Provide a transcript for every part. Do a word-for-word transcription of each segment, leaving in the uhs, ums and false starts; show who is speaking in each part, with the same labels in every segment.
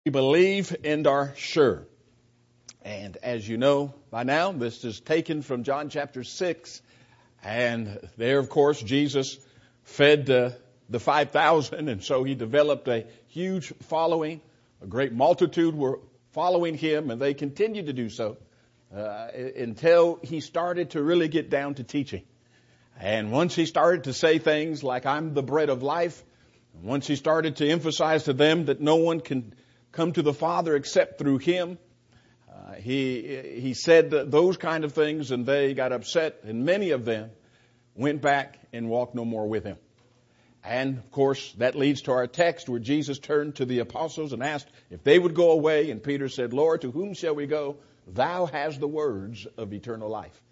Speaker 1: We believe and are sure. And as you know by now, this is taken from John chapter six. And there, of course, Jesus fed uh, the five thousand. And so he developed a huge following. A great multitude were following him, and they continued to do so uh, until he started to really get down to teaching. And once he started to say things like, I'm the bread of life, once he started to emphasize to them that no one can come to the Father except through him, uh, he he said those kind of things, and they got upset, and many of them went back and walked no more with him. And of course, that leads to our text where Jesus turned to the apostles and asked if they would go away, and Peter said, Lord, to whom shall we go? Thou hast the words of eternal life.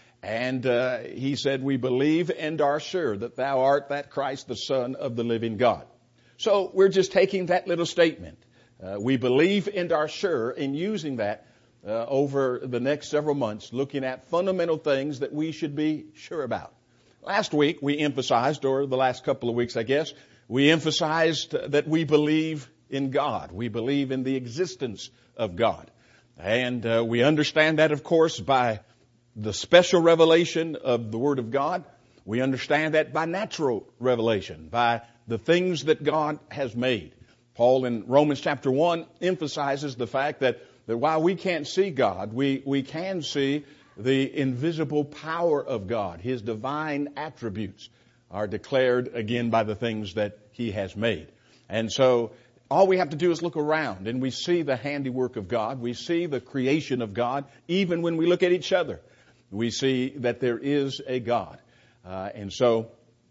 Speaker 1: And uh, he said, we believe and are sure that thou art that Christ, the Son of the living God. So we're just taking that little statement. Uh, we believe and are sure in using that uh, over the next several months, looking at fundamental things that we should be sure about. Last week we emphasized, or the last couple of weeks I guess, we emphasized that we believe in God. We believe in the existence of God. And uh, we understand that, of course, by the special revelation of the Word of God. We understand that by natural revelation, by the things that God has made. Paul in Romans chapter one emphasizes the fact that, that while we can't see God, we, we can see the invisible power of God. His divine attributes are declared again by the things that He has made. And so all we have to do is look around and we see the handiwork of God. We see the creation of God. Even when we look at each other, we see that there is a God. Uh, and so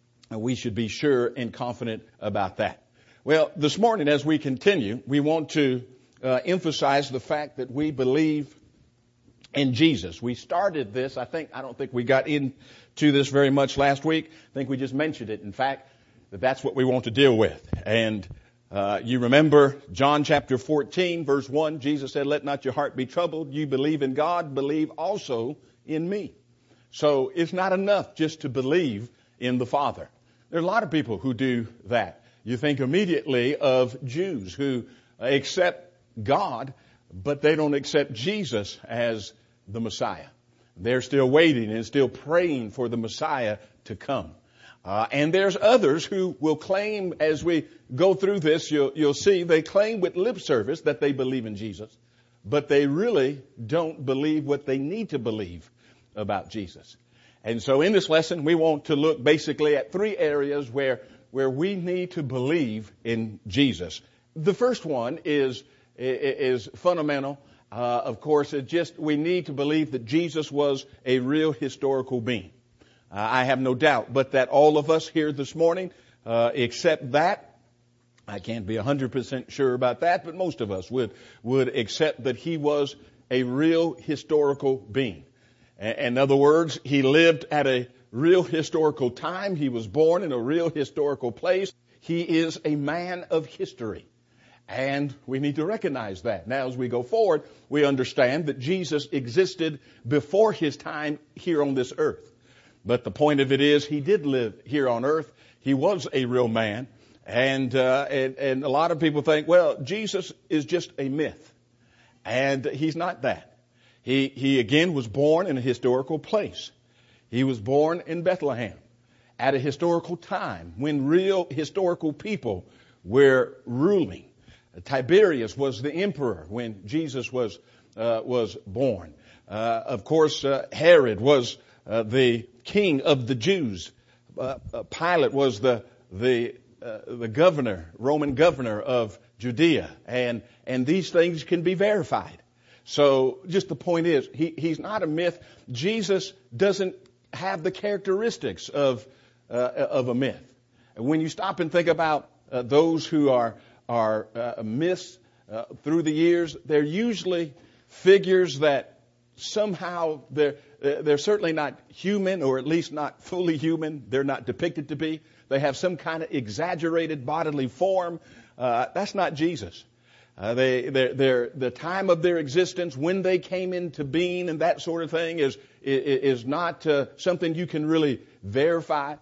Speaker 1: we should be sure and confident about that. Well, this morning as we continue, we want to uh, emphasize the fact that we believe in Jesus. We started this, I think, I don't think we got into this very much last week. I think we just mentioned it. In fact, that that's what we want to deal with. And uh, you remember John chapter fourteen, verse one, Jesus said, let not your heart be troubled. You believe in God, believe also in me. So it's not enough just to believe in the Father. There are a lot of people who do that. You think immediately of Jews who accept God, but they don't accept Jesus as the Messiah. They're still waiting and still praying for the Messiah to come. Uh, and there's others who will claim, as we go through this, you'll, you'll see they claim with lip service that they believe in Jesus, but they really don't believe what they need to believe about Jesus. And so in this lesson, we want to look basically at three areas where where we need to believe in Jesus. The first one is, is fundamental. Uh, of course, it just, we need to believe that Jesus was a real historical being. Uh, I have no doubt, but that all of us here this morning, uh, accept that. I can't be one hundred percent sure about that, but most of us would, would accept that he was a real historical being. In other words, he lived at a real historical time. He was born in a real historical place. He is a man of history. And we need to recognize that. Now, as we go forward, we understand that Jesus existed before his time here on this earth. But the point of it is, he did live here on earth. He was a real man. And, uh, and, and a lot of people think, well, Jesus is just a myth. And he's not that. He, he again was born in a historical place. He was born in Bethlehem at a historical time when real historical people were ruling. Tiberius was the emperor when Jesus was, uh, was born. Uh, of course, uh, Herod was, uh, the king of the Jews. Uh, uh, Pilate was the, the, uh, the governor, Roman governor of Judea. And, and these things can be verified. So just the point is, he, he's not a myth. Jesus doesn't have the characteristics of, uh, of a myth. And when you stop and think about uh, those who are, are uh, myths uh, through the years, they're usually figures that somehow they're, they're certainly not human, or at least not fully human. They're not depicted to be. They have some kind of exaggerated bodily form. Uh, that's not Jesus. Uh, they, they're, they're, the time of their existence, when they came into being and that sort of thing is, is, is not uh, something you can really verify.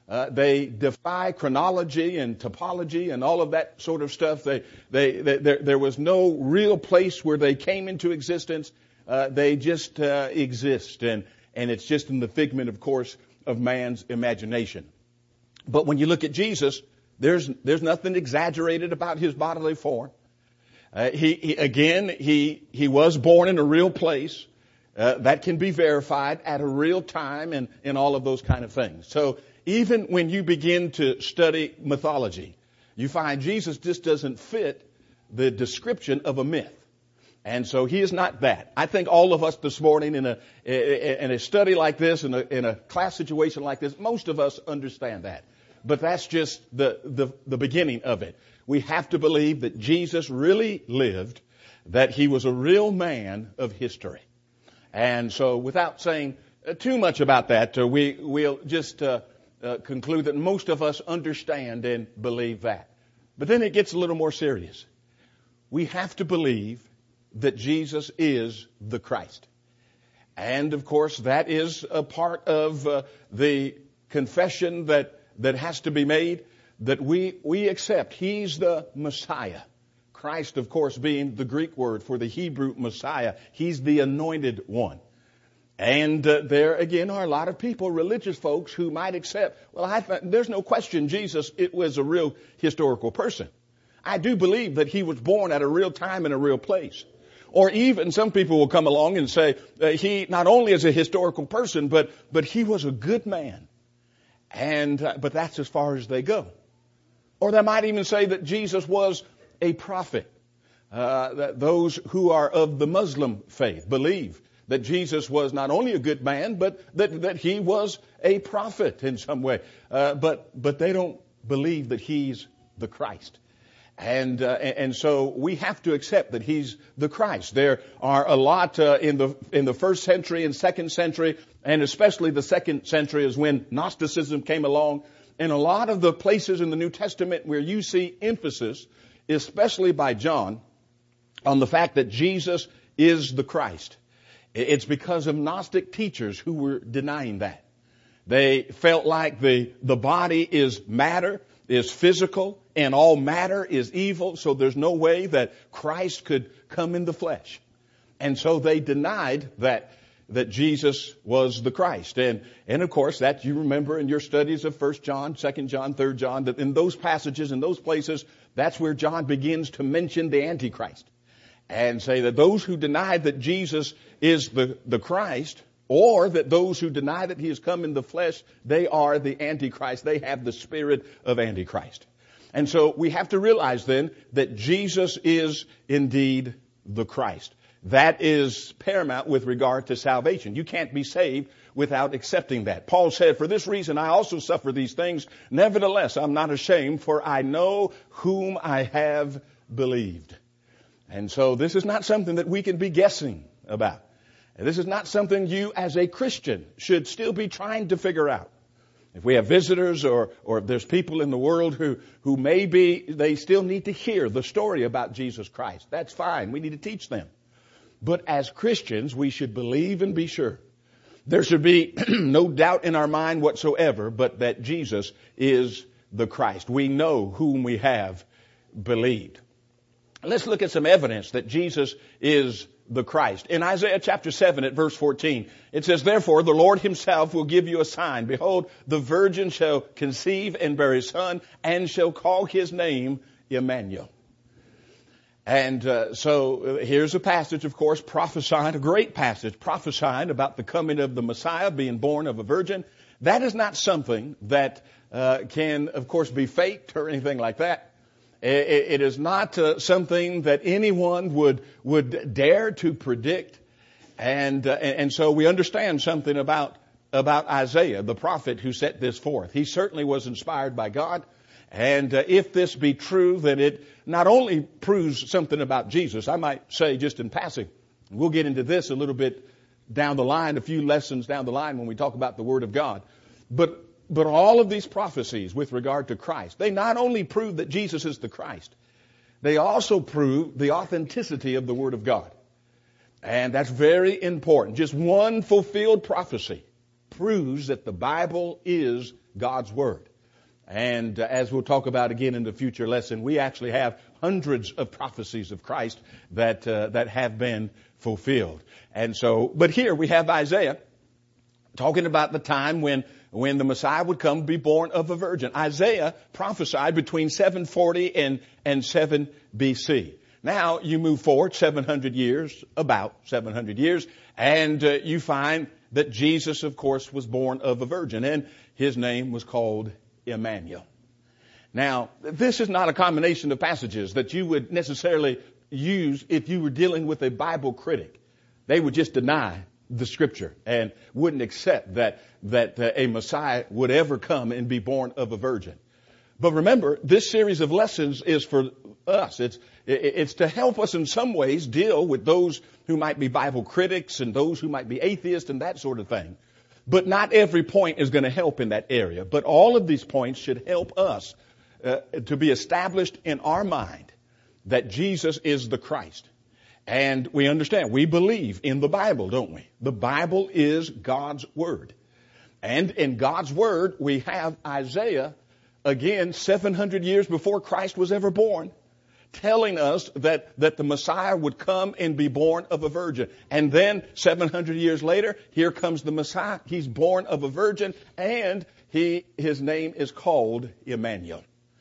Speaker 1: Uh, they defy chronology and topology and all of that sort of stuff. They, they, they there, there was no real place where they came into existence. Uh, they just uh, exist, and and it's just in the figment, of course, of man's imagination. But when you look at Jesus, there's there's nothing exaggerated about his bodily form. Uh, he, he again, he he was born in a real place. Uh, that can be verified at a real time, and and all of those kind of things. So even when you begin to study mythology, you find Jesus just doesn't fit the description of a myth. And so he is not that. I think all of us this morning in a in a study like this, in a in a class situation like this, most of us understand that. But that's just the the, the beginning of it. We have to believe that Jesus really lived, that he was a real man of history. And so without saying too much about that, uh, we we'll just uh, uh, conclude that most of us understand and believe that. But then it gets a little more serious. We have to believe that Jesus is the Christ. And of course, that is a part of uh, the confession that, that has to be made, that we, we accept he's the Messiah. Christ, of course, being the Greek word for the Hebrew Messiah. He's the anointed one. And uh, there again are a lot of people, religious folks, who might accept, well, I th- there's no question Jesus, it was a real historical person. I do believe that he was born at a real time in a real place. Or even some people will come along and say uh, he not only is a historical person, but but he was a good man. And uh, but that's as far as they go. Or they might even say that Jesus was a prophet. Uh, that those who are of the Muslim faith believe that Jesus was not only a good man, but that, that he was a prophet in some way. Uh, but but they don't believe that he's the Christ. And uh, and so we have to accept that he's the Christ. There are a lot uh, in the in the first century and second century, and especially the second century is when Gnosticism came along. In a lot of the places in the New Testament where you see emphasis, especially by John, on the fact that Jesus is the Christ, it's because of Gnostic teachers who were denying that. They felt like the the body is matter, is physical, and all matter is evil, so there's no way that Christ could come in the flesh. And so they denied that that Jesus was the Christ. And and of course, that you remember in your studies of First John, Second John, Third John, that in those passages, in those places, that's where John begins to mention the Antichrist. And say that those who deny that Jesus is the, the Christ, or that those who deny that he has come in the flesh, they are the Antichrist. They have the spirit of Antichrist. And so we have to realize then that Jesus is indeed the Christ. That is paramount with regard to salvation. You can't be saved without accepting that. Paul said, for this reason I also suffer these things. Nevertheless, I'm not ashamed, for I know whom I have believed. And so this is not something that we can be guessing about. This is not something you as a Christian should still be trying to figure out. If we have visitors or, or if there's people in the world who, who maybe they still need to hear the story about Jesus Christ, that's fine. We need to teach them. But as Christians, we should believe and be sure. There should be no doubt in our mind whatsoever, but that Jesus is the Christ. We know whom we have believed. Let's look at some evidence that Jesus is the Christ. In Isaiah chapter seven at verse fourteen, it says, therefore the Lord himself will give you a sign. Behold, the virgin shall conceive and bear a son, and shall call his name Emmanuel. And uh, so uh, here's a passage, of course, prophesying, a great passage, prophesying about the coming of the Messiah, being born of a virgin. That is not something that uh, can, of course, be faked or anything like that. It is not uh, something that anyone would would dare to predict, and uh, and so we understand something about about Isaiah, the prophet who set this forth. He certainly was inspired by God, and uh, if this be true, then it not only proves something about Jesus. I might say just in passing, we'll get into this a little bit down the line, a few lessons down the line when we talk about the Word of God, but. But all of these prophecies with regard to Christ, they not only prove that Jesus is the Christ, they also prove the authenticity of the Word of God. And that's very important. Just one fulfilled prophecy proves that the Bible is God's Word. And uh, as we'll talk about again in the future lesson, we actually have hundreds of prophecies of Christ that uh, that have been fulfilled. And so, but here we have Isaiah talking about the time when when the Messiah would come, be born of a virgin. Isaiah prophesied between seven forty and and seven B C. Now you move forward seven hundred years, about seven hundred years, and uh, you find that Jesus, of course, was born of a virgin, and his name was called Emmanuel. Now, this is not a combination of passages that you would necessarily use if you were dealing with a Bible critic. They would just deny the Scripture and wouldn't accept that that uh, a Messiah would ever come and be born of a virgin. But remember, this series of lessons is for us. It's it's to help us in some ways deal with those who might be Bible critics and those who might be atheists and that sort of thing. But not every point is going to help in that area. But all of these points should help us uh, to be established in our mind that Jesus is the Christ. And we understand, we believe in the Bible, don't we? The Bible is God's Word. And in God's Word, we have Isaiah, again, seven hundred years before Christ was ever born, telling us that, that the Messiah would come and be born of a virgin. And then seven hundred years later, here comes the Messiah. He's born of a virgin, and he his name is called Emmanuel.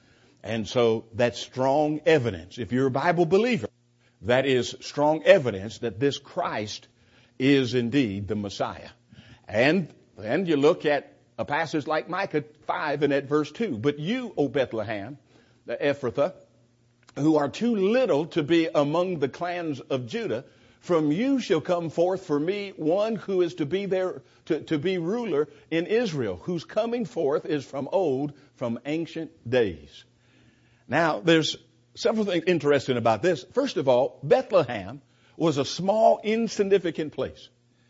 Speaker 1: And so that's strong evidence. If you're a Bible believer, that is strong evidence that this Christ is indeed the Messiah. And then you look at a passage like Micah five and at verse two. But you, O Bethlehem, the Ephrathah, who are too little to be among the clans of Judah, from you shall come forth for me one who is to be there, to, to be ruler in Israel, whose coming forth is from old, from ancient days. Now, there's several things interesting about this. First of all, Bethlehem was a small, insignificant place.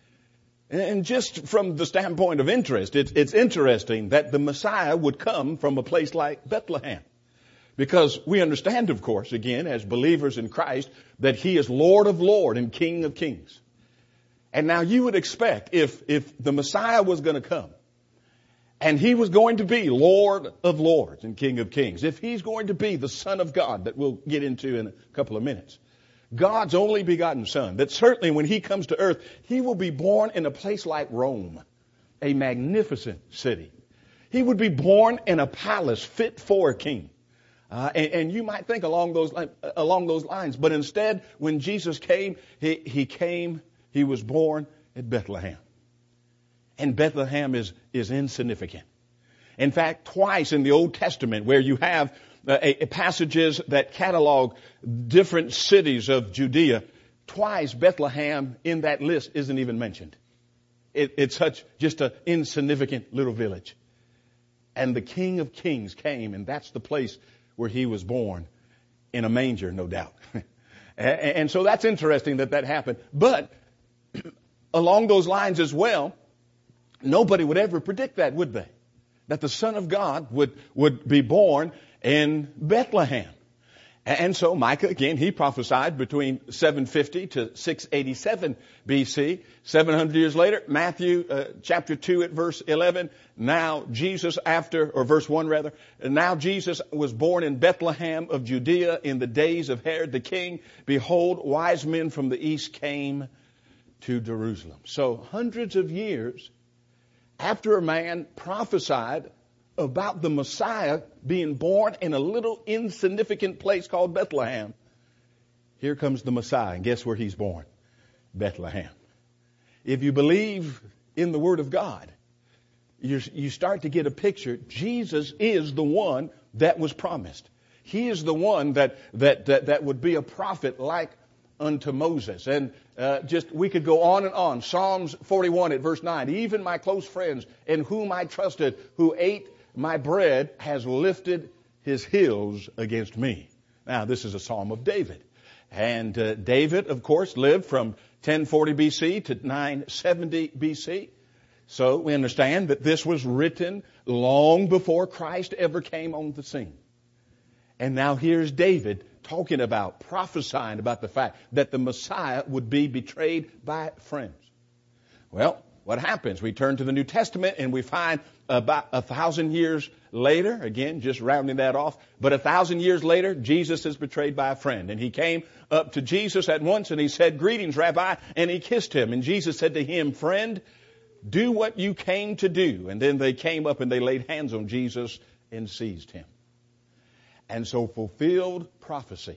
Speaker 1: And just from the standpoint of interest, it's, it's interesting that the Messiah would come from a place like Bethlehem. Because we understand, of course, again, as believers in Christ, that He is Lord of Lords and King of Kings. And now you would expect if, if the Messiah was going to come, and He was going to be Lord of Lords and King of Kings, if He's going to be the Son of God that we'll get into in a couple of minutes, God's only begotten Son, that certainly when He comes to earth, He will be born in a place like Rome, a magnificent city. He would be born in a palace fit for a king. Uh, and, and you might think along those uh, along those lines, but instead, when Jesus came, he, he came, He was born at Bethlehem. And Bethlehem is, is insignificant. In fact, twice in the Old Testament where you have uh, a, a passages that catalog different cities of Judea, twice Bethlehem in that list isn't even mentioned. It, it's such just an insignificant little village. And the King of Kings came, and that's the place where He was born, in a manger, no doubt. and, and so that's interesting that that happened. But along those lines as well, nobody would ever predict that, would they? That the Son of God would, would be born in Bethlehem. And so Micah, again, he prophesied between seven fifty to six eighty-seven B C. seven hundred years later, Matthew uh, chapter two at verse eleven. Now Jesus after, or verse one rather, now Jesus was born in Bethlehem of Judea in the days of Herod the king. Behold, wise men from the east came to Jerusalem. So hundreds of years after a man prophesied about the Messiah being born in a little insignificant place called Bethlehem, here comes the Messiah. And guess where He's born? Bethlehem. If you believe in the Word of God, you you start to get a picture. Jesus is the one that was promised. He is the one that that that, that would be a prophet like unto Moses. And uh, just we could go on and on. Psalms forty-one at verse nine. Even my close friends in whom I trusted, who ate my bread, has lifted his heels against me. Now, this is a psalm of David. And uh, David, of course, lived from ten forty B C to nine seventy B C. So we understand that this was written long before Christ ever came on the scene. And now here's David talking about, prophesying about the fact that the Messiah would be betrayed by friends. Well, what happens? We turn to the New Testament and we find about a thousand years later, again, just rounding that off, but a thousand years later, Jesus is betrayed by a friend. And he came up to Jesus at once and he said, "Greetings, Rabbi," and he kissed him. And Jesus said to him, "Friend, do what you came to do." And then they came up and they laid hands on Jesus and seized him. And so fulfilled prophecy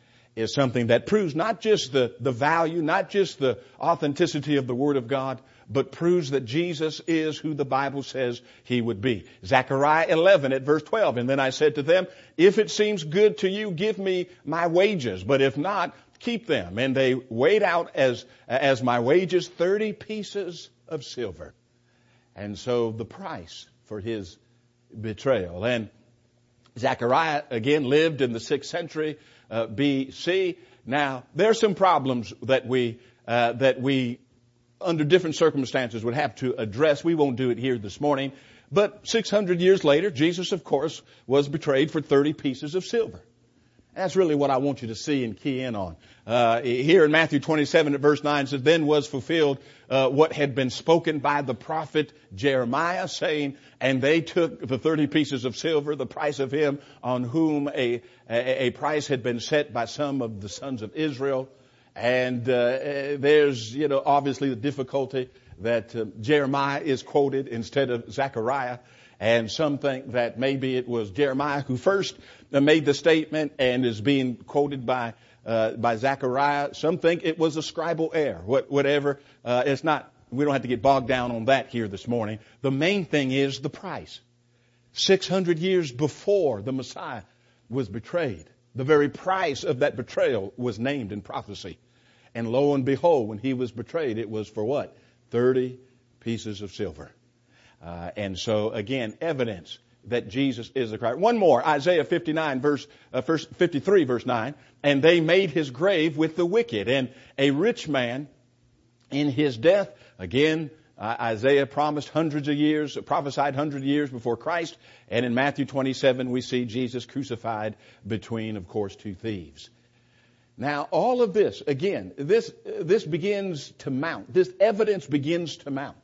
Speaker 1: is something that proves not just the, the value, not just the authenticity of the Word of God, but proves that Jesus is who the Bible says He would be. Zechariah eleven at verse twelve, "And then I said to them, if it seems good to you, give me my wages, but if not, keep them. And they weighed out as, as my wages thirty pieces of silver." And so the price for His betrayal. And Zechariah, again, lived in the sixth century uh, B C. Now, there are some problems that we, uh, that we, under different circumstances, would have to address. We won't do it here this morning. But six hundred years later, Jesus, of course, was betrayed for thirty pieces of silver. That's really what I want you to see and key in on. Uh, here in Matthew twenty-seven at verse nine, it says, "Then was fulfilled uh, what had been spoken by the prophet Jeremiah, saying, and they took the thirty pieces of silver, the price of him on whom a, a, a price had been set by some of the sons of Israel." And uh, there's, you know, obviously the difficulty that uh, Jeremiah is quoted instead of Zechariah. And some think that maybe it was Jeremiah who first made the statement and is being quoted by uh, by Zechariah. Some think it was a scribal error. What, whatever. Uh, it's not. We don't have to get bogged down on that here this morning. The main thing is the price. Six hundred years before the Messiah was betrayed, the very price of that betrayal was named in prophecy. And lo and behold, when he was betrayed, it was for what? thirty pieces of silver. Uh, and so, again, evidence that Jesus is the Christ. One more, Isaiah fifty-nine, verse, uh, verse fifty-three, verse nine. "And they made his grave with the wicked, and a rich man in his death." Again, uh, Isaiah promised hundreds of years, prophesied hundreds of years before Christ. And in Matthew twenty-seven, we see Jesus crucified between, of course, two thieves. Now, all of this, again, this, this begins to mount. This evidence begins to mount.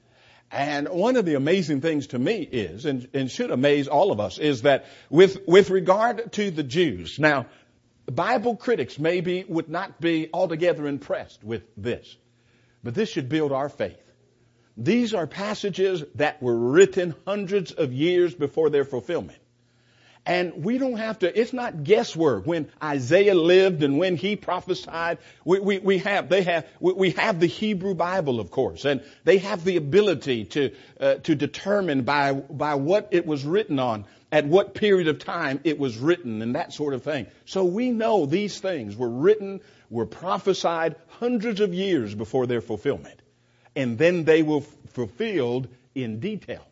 Speaker 1: And one of the amazing things to me is, and, and should amaze all of us, is that with, with regard to the Jews, now, Bible critics maybe would not be altogether impressed with this, but this should build our faith. These are passages that were written hundreds of years before their fulfillment. And we don't have to, it's not guesswork. When Isaiah lived and when he prophesied, we, we, we have, they have, we, we have the Hebrew Bible, of course, and they have the ability to, uh, to determine by, by what it was written on, at what period of time it was written and that sort of thing. So we know these things were written, were prophesied hundreds of years before their fulfillment. And then they were fulfilled in detail.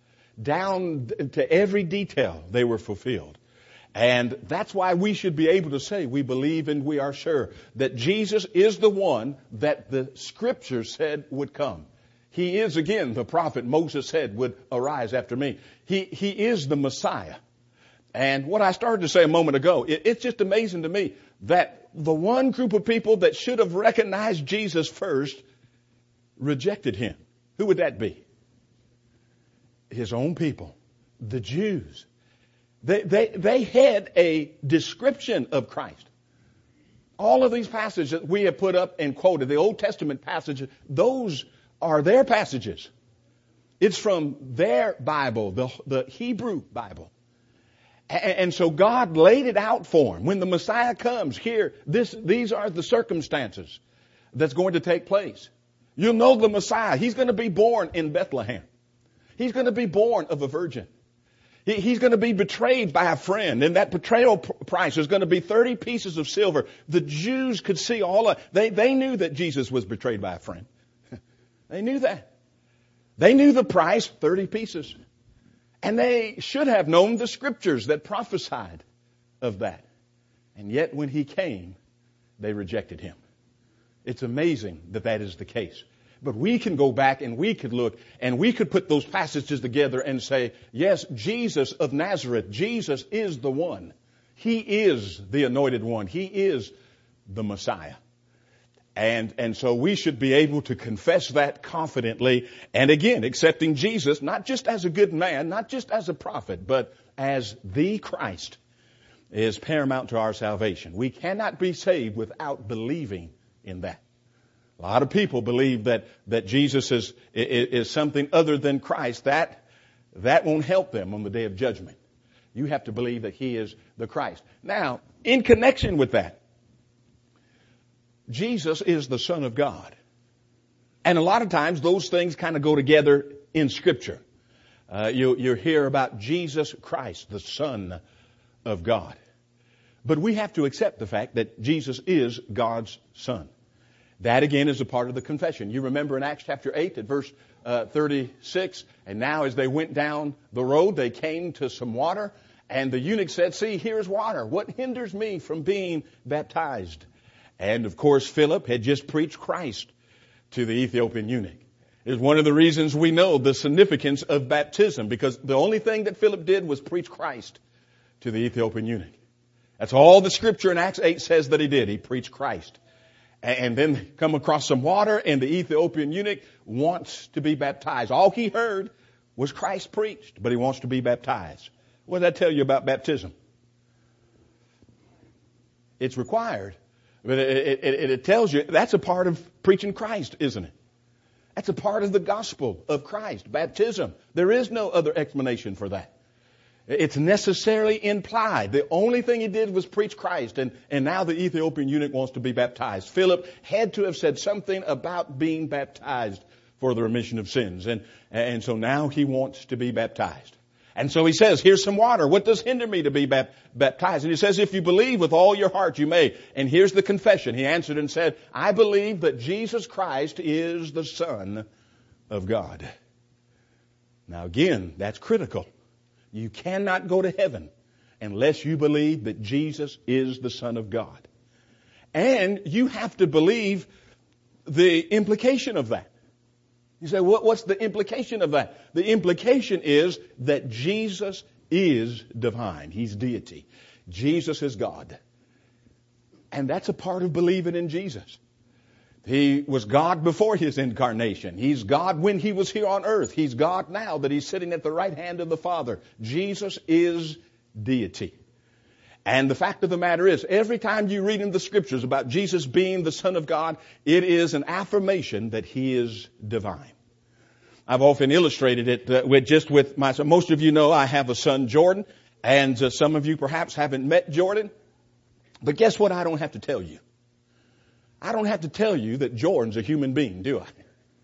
Speaker 1: Down to every detail, they were fulfilled. And that's why we should be able to say we believe and we are sure that Jesus is the one that the Scripture said would come. He is, again, the prophet Moses said would arise after me. He, he is the Messiah. And what I started to say a moment ago, it, it's just amazing to me that the one group of people that should have recognized Jesus first rejected him. Who would that be? His own people, the Jews. They, they, they had a description of Christ. All of these passages that we have put up and quoted, the Old Testament passages, those are their passages. It's from their Bible, the, the Hebrew Bible. And, and so God laid it out for them. When the Messiah comes, here, this, these are the circumstances that's going to take place. You'll know the Messiah. He's going to be born in Bethlehem. He's going to be born of a virgin. He, he's going to be betrayed by a friend, and that betrayal pr- price is going to be thirty pieces of silver. The Jews could see all of, they, they knew that Jesus was betrayed by a friend. They knew that. They knew the price, thirty pieces. And they should have known the Scriptures that prophesied of that. And yet when he came, they rejected him. It's amazing that that is the case. But we can go back and we could look and we could put those passages together and say, yes, Jesus of Nazareth, Jesus is the one. He is the anointed one. He is the Messiah. And, and so we should be able to confess that confidently. And again, accepting Jesus, not just as a good man, not just as a prophet, but as the Christ, is paramount to our salvation. We cannot be saved without believing in that. A lot of people believe that, that Jesus is, is, is something other than Christ. That, that won't help them on the day of judgment. You have to believe that He is the Christ. Now, in connection with that, Jesus is the Son of God. And a lot of times those things kind of go together in Scripture. Uh, you, you hear about Jesus Christ, the Son of God. But we have to accept the fact that Jesus is God's Son. That again is a part of the confession. You remember in Acts chapter eight at verse uh, thirty-six, and now as they went down the road, they came to some water, and the eunuch said, "See, here's water. What hinders me from being baptized?" And of course, Philip had just preached Christ to the Ethiopian eunuch. It's one of the reasons we know the significance of baptism, because the only thing that Philip did was preach Christ to the Ethiopian eunuch. That's all the Scripture in Acts eight says that he did. He preached Christ. And then come across some water, and the Ethiopian eunuch wants to be baptized. All he heard was Christ preached, but he wants to be baptized. What does that tell you about baptism? It's required. But it, it, it tells you that's a part of preaching Christ, isn't it? That's a part of the gospel of Christ, baptism. There is no other explanation for that. It's necessarily implied. The only thing he did was preach Christ, and, and now the Ethiopian eunuch wants to be baptized. Philip had to have said something about being baptized for the remission of sins, and, and so now he wants to be baptized. And so he says, here's some water. What does hinder me to be baptized? And he says, if you believe with all your heart, you may. And here's the confession. He answered and said, I believe that Jesus Christ is the Son of God. Now again, that's critical. You cannot go to heaven unless you believe that Jesus is the Son of God. And you have to believe the implication of that. You say, what, what's the implication of that? The implication is that Jesus is divine. He's deity. Jesus is God. And that's a part of believing in Jesus. He was God before His incarnation. He's God when He was here on earth. He's God now that He's sitting at the right hand of the Father. Jesus is deity. And the fact of the matter is, every time you read in the Scriptures about Jesus being the Son of God, it is an affirmation that He is divine. I've often illustrated it uh, with just with my son. Most of you know I have a son, Jordan, and uh, some of you perhaps haven't met Jordan. But guess what I don't have to tell you? I don't have to tell you that Jordan's a human being, do I?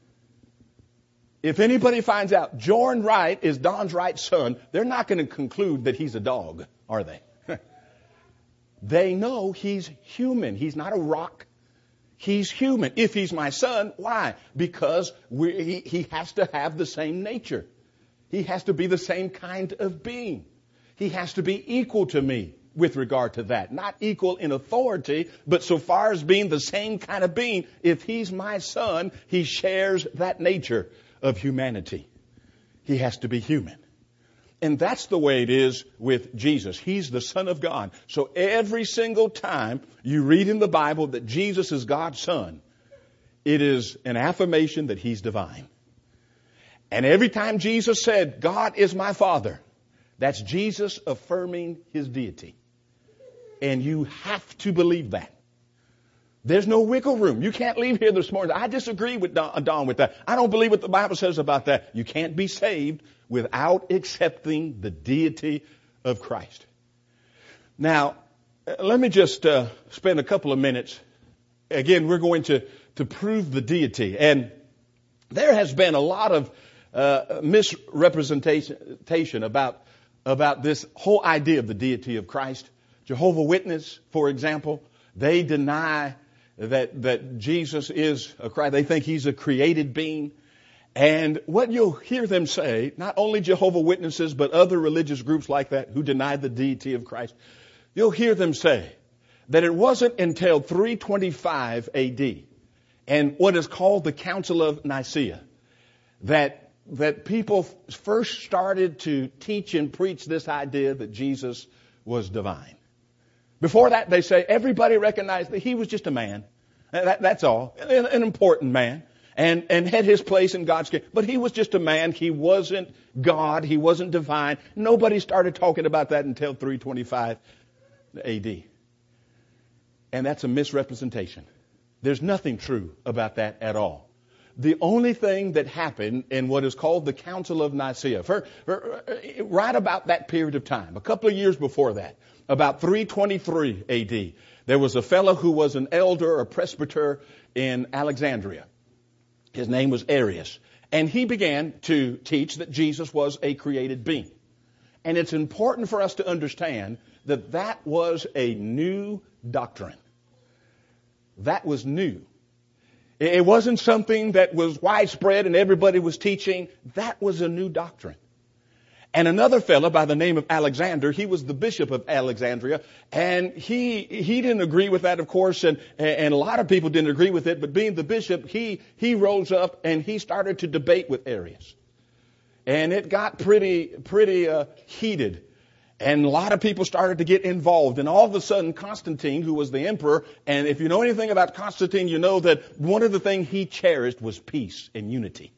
Speaker 1: If anybody finds out Jordan Wright is Don's Wright's son, they're not going to conclude that he's a dog, are they? They know he's human. He's not a rock. He's human. If he's my son, why? Because we, he, he has to have the same nature. He has to be the same kind of being. He has to be equal to me with regard to that. Not equal in authority, but so far as being the same kind of being, if he's my son, he shares that nature of humanity. He has to be human. And that's the way it is with Jesus. He's the Son of God. So every single time you read in the Bible that Jesus is God's Son, it is an affirmation that He's divine. And every time Jesus said, God is my Father, that's Jesus affirming His deity. And you have to believe that. There's no wiggle room. You can't leave here this morning. I disagree with Don, Don with that. I don't believe what the Bible says about that. You can't be saved without accepting the deity of Christ. Now, let me just uh, spend a couple of minutes. Again, we're going to, to prove the deity. And there has been a lot of uh, misrepresentation about, about this whole idea of the deity of Christ. Jehovah's Witness, for example, they deny that, that Jesus is a Christ. They think He's a created being. And what you'll hear them say, not only Jehovah's Witnesses, but other religious groups like that who deny the deity of Christ, you'll hear them say that it wasn't until three twenty-five A D and what is called the Council of Nicaea that, that people first started to teach and preach this idea that Jesus was divine. Before that, they say everybody recognized that He was just a man. That, that's all. An, an important man. And, and had his place in God's kingdom. But he was just a man. He wasn't God. He wasn't divine. Nobody started talking about that until three twenty-five A D. And that's a misrepresentation. There's nothing true about that at all. The only thing that happened in what is called the Council of Nicaea, for, for, right about that period of time, a couple of years before that, about three twenty-three A D, there was a fellow who was an elder or presbyter in Alexandria. His name was Arius. And he began to teach that Jesus was a created being. And it's important for us to understand that that was a new doctrine. That was new. It wasn't something that was widespread and everybody was teaching. That was a new doctrine. And another fellow by the name of Alexander, he was the bishop of Alexandria, and he he didn't agree with that, of course, and and a lot of people didn't agree with it, but being the bishop, he he rose up and he started to debate with Arius. And it got pretty pretty uh, heated. And a lot of people started to get involved. And all of a sudden, Constantine, who was the emperor, and if you know anything about Constantine, you know that one of the things he cherished was peace and unity.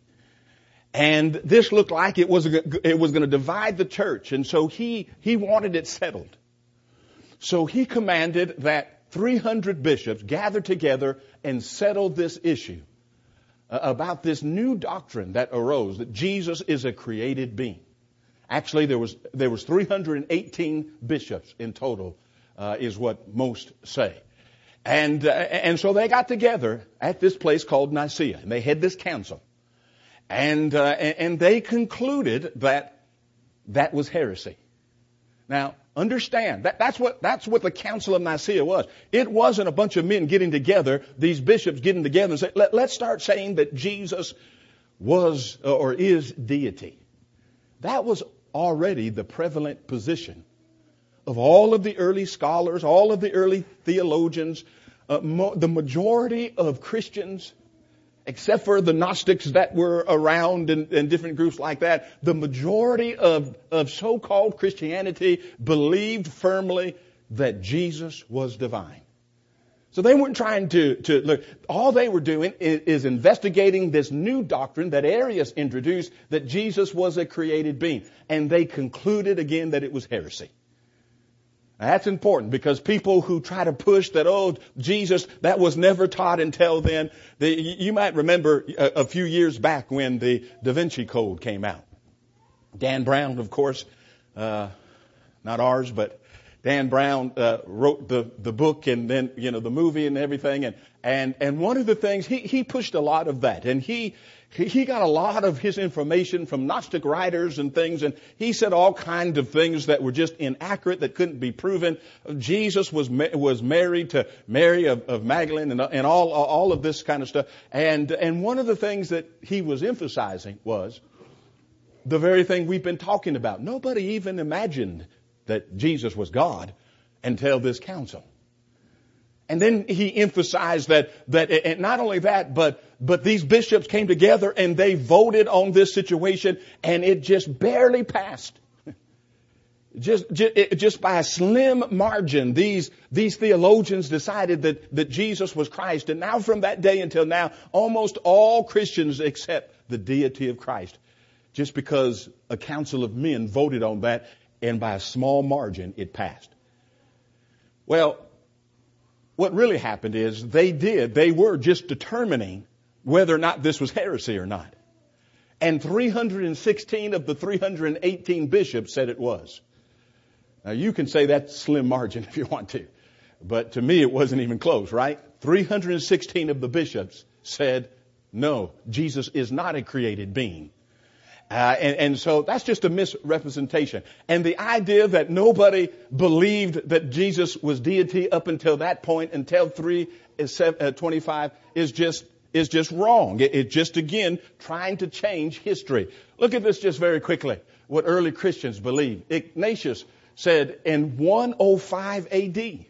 Speaker 1: And this looked like it was it was going to divide the church. And so he he wanted it settled. So he commanded that three hundred bishops gather together and settle this issue uh, about this new doctrine that arose, that Jesus is a created being. Actually, there was there was three hundred eighteen bishops in total, uh, is what most say, and uh, and so they got together at this place called Nicaea, and they had this council, and uh, and they concluded that that was heresy. Now, understand that that's what that's what the Council of Nicaea was. It wasn't a bunch of men getting together, these bishops getting together and say, Let, let's start saying that Jesus was or is deity. That was already the prevalent position of all of the early scholars, all of the early theologians, uh, mo- the majority of Christians, except for the Gnostics that were around and, and different groups like that, the majority of, of so-called Christianity believed firmly that Jesus was divine. So they weren't trying to, to look. All they were doing is, is investigating this new doctrine that Arius introduced, that Jesus was a created being. And they concluded again that it was heresy. Now, that's important because people who try to push that, oh, Jesus, that was never taught until then. The, you might remember a, a few years back when the Da Vinci Code came out. Dan Brown, of course, uh, not ours, but Dan Brown uh, wrote the, the book and then, you know, the movie and everything. And, and, and one of the things, he, he pushed a lot of that. And he, he, he got a lot of his information from Gnostic writers and things. And he said all kinds of things that were just inaccurate, that couldn't be proven. Jesus was, was married to Mary of, of Magdalene and, and all, all of this kind of stuff. And, and one of the things that he was emphasizing was the very thing we've been talking about. Nobody even imagined that Jesus was God until this council. And then he emphasized that, that, and not only that, but, but these bishops came together and they voted on this situation and it just barely passed. Just, just, just by a slim margin, these, these theologians decided that, that Jesus was Christ. And now from that day until now, almost all Christians accept the deity of Christ. Just because a council of men voted on that, and by a small margin, it passed. Well, what really happened is they did, they were just determining whether or not this was heresy or not. And three hundred sixteen of the three hundred eighteen bishops said it was. Now, you can say that's slim margin if you want to. But to me, it wasn't even close, right? three hundred sixteen of the bishops said, no, Jesus is not a created being. Uh, and, and so that's just a misrepresentation. And the idea that nobody believed that Jesus was deity up until that point, until three twenty-five, is just is just wrong. It, it just, again, trying to change history. Look at this just very quickly, what early Christians believed. Ignatius said in one oh five A D,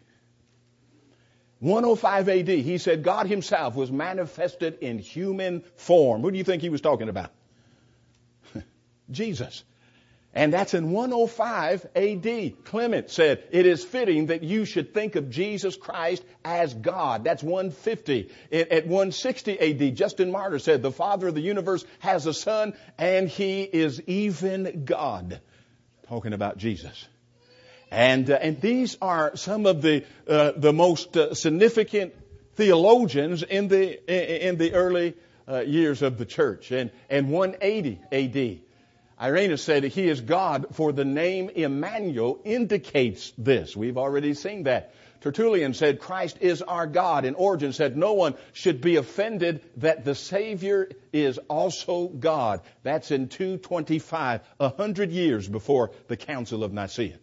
Speaker 1: one oh five A D, he said God himself was manifested in human form. Who do you think he was talking about? Jesus. And that's in one oh five A D. Clement said, it is fitting that you should think of Jesus Christ as God. That's one fifty. At one sixty A D, Justin Martyr said, the Father of the universe has a Son, and He is even God. Talking about Jesus. And uh, and these are some of the uh, the most uh, significant theologians in the in the early uh, years of the church. And and one eighty A D, Irenaeus said He is God, for the name Emmanuel indicates this. We've already seen that. Tertullian said Christ is our God, and Origen said no one should be offended that the Savior is also God. That's in two twenty-five, a hundred years before the Council of Nicaea.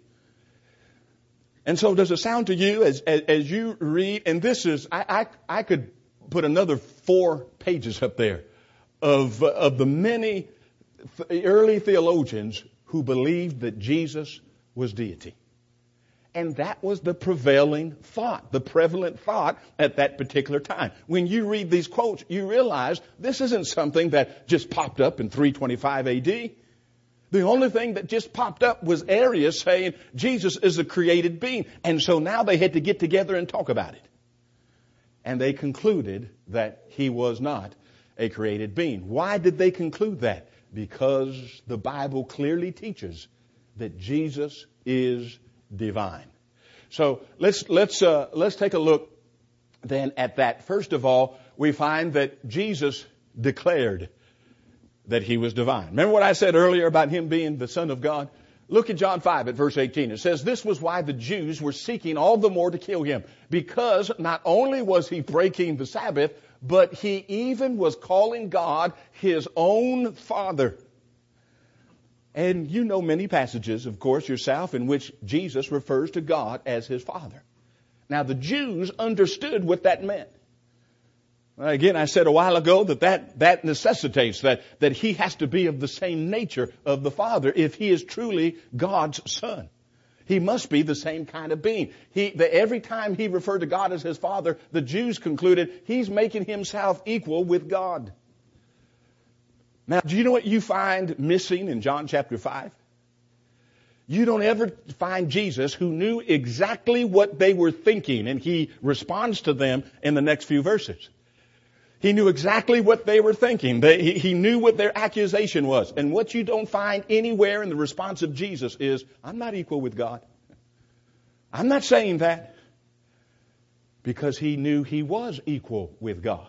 Speaker 1: And so does it sound to you as, as, as you read, and this is, I, I, I could put another four pages up there of, of the many th- early theologians who believed that Jesus was deity. And that was the prevailing thought, the prevalent thought at that particular time. When you read these quotes, you realize this isn't something that just popped up in three twenty-five A D. The only thing that just popped up was Arius saying Jesus is a created being. And so now they had to get together and talk about it. And they concluded that He was not a created being. Why did they conclude that? Because the Bible clearly teaches that Jesus is divine. So let's let's uh, let's take a look then at that. First of all, we find that Jesus declared that He was divine. Remember what I said earlier about Him being the Son of God? Look at John five at verse eighteen. It says, this was why the Jews were seeking all the more to kill Him, because not only was He breaking the Sabbath, but He even was calling God His own Father. And you know many passages, of course, yourself, in which Jesus refers to God as His Father. Now, the Jews understood what that meant. Again, I said a while ago that that, that necessitates that, that He has to be of the same nature of the Father if He is truly God's Son. He must be the same kind of being. He, the, every time He referred to God as His Father, the Jews concluded He's making Himself equal with God. Now, do you know what you find missing in John chapter five? You don't ever find Jesus who knew exactly what they were thinking, and He responds to them in the next few verses. He knew exactly what they were thinking. They, he, he knew what their accusation was. And what you don't find anywhere in the response of Jesus is, I'm not equal with God. I'm not saying that. Because He knew He was equal with God.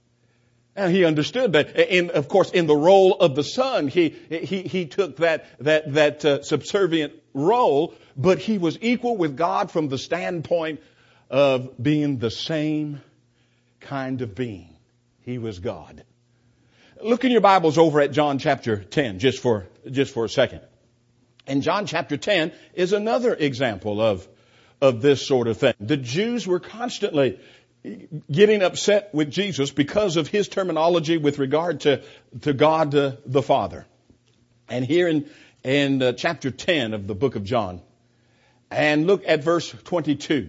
Speaker 1: And He understood that. In, of course, in the role of the Son, He, he, he took that, that, that uh, subservient role, but He was equal with God from the standpoint of being the same kind of being. He was God. Look in your Bibles over at John chapter ten, just for, just for a second. And John chapter ten is another example of, of this sort of thing. The Jews were constantly getting upset with Jesus because of His terminology with regard to, to God uh, the Father. And here in, in uh, chapter ten of the book of John, and look at verse twenty-two.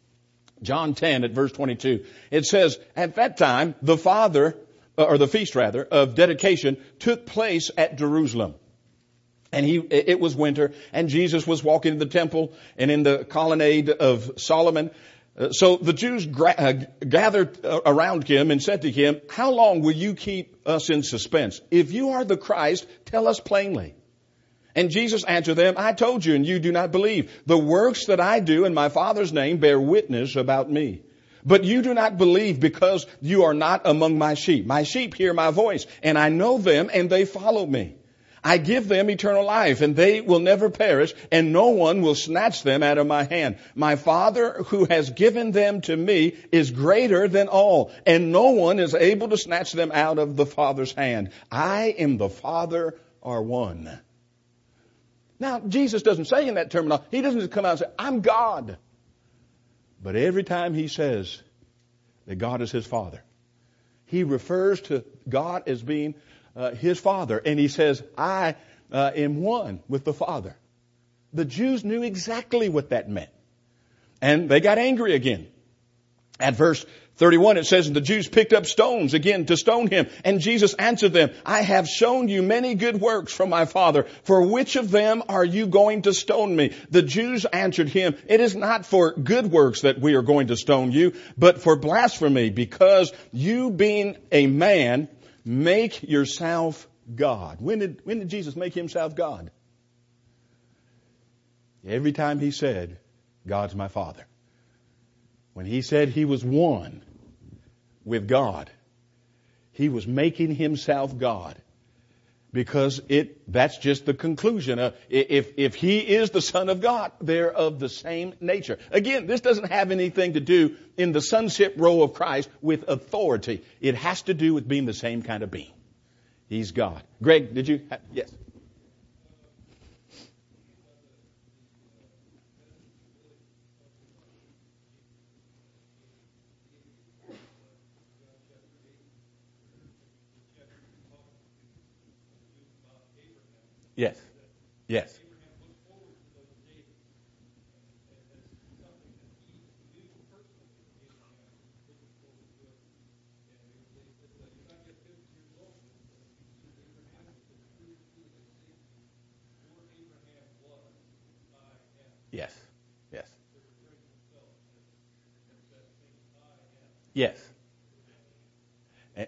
Speaker 1: John ten at verse twenty-two. It says, at that time, the Father, or the feast rather, of dedication took place at Jerusalem. And he, it was winter, and Jesus was walking in the temple and in the colonnade of Solomon. Uh, so the Jews gra- uh, gathered uh, around Him and said to Him, how long will you keep us in suspense? If you are the Christ, tell us plainly. And Jesus answered them, I told you, and you do not believe. The works that I do in my Father's name bear witness about me. But you do not believe because you are not among my sheep. My sheep hear my voice, and I know them, and they follow me. I give them eternal life, and they will never perish, and no one will snatch them out of my hand. My Father who has given them to me is greater than all, and no one is able to snatch them out of the Father's hand. I and the Father are one. Now, Jesus doesn't say in that terminology, He doesn't just come out and say, I'm God. But every time He says that God is His Father, He refers to God as being uh, His Father. And He says, I uh, am one with the Father. The Jews knew exactly what that meant. And they got angry again. At verse thirty-one, it says, and the Jews picked up stones again to stone him. And Jesus answered them, I have shown you many good works from my Father. For which of them are you going to stone me? The Jews answered him, it is not for good works that we are going to stone you, but for blasphemy, because you being a man, make yourself God. When did, when did Jesus make himself God? Every time he said, God's my Father. When he said he was one with God, he was making himself God, because it that's just the conclusion. Uh, if if he is the Son of God, they're of the same nature. Again, this doesn't have anything to do in the sonship role of Christ with authority. It has to do with being the same kind of being. He's God. Greg, did you have, yes? Yes. Yes. Yes. Yes. Yes. Eh,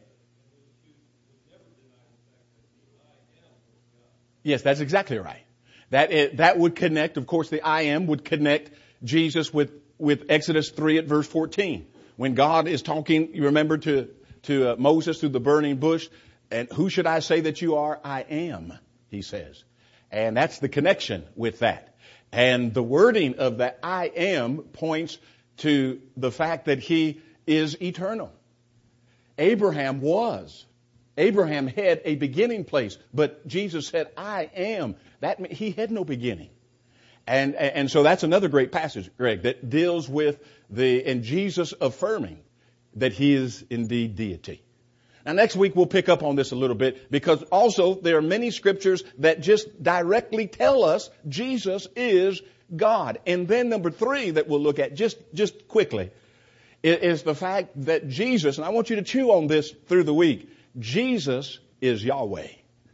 Speaker 1: Yes, that's exactly right. That is, that would connect, of course, the I am would connect Jesus with, with Exodus three at verse fourteen. When God is talking, you remember, to, to uh, Moses through the burning bush, and who should I say that you are? I am, he says. And that's the connection with that. And the wording of that I am points to the fact that he is eternal. Abraham was. Abraham had a beginning place, but Jesus said, I am. That he had no beginning. And, and so that's another great passage, Greg, that deals with the, and Jesus affirming that he is indeed deity. Now next week we'll pick up on this a little bit, because also there are many scriptures that just directly tell us Jesus is God. And then number three that we'll look at just, just quickly is the fact that Jesus, and I want you to chew on this through the week, Jesus is Yahweh.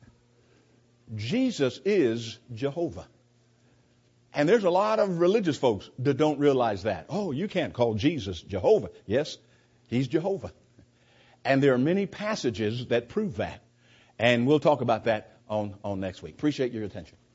Speaker 1: Jesus is Jehovah. And there's a lot of religious folks that don't realize that. Oh, you can't call Jesus Jehovah. Yes, he's Jehovah. And there are many passages that prove that. And we'll talk about that on, on next week. Appreciate your attention.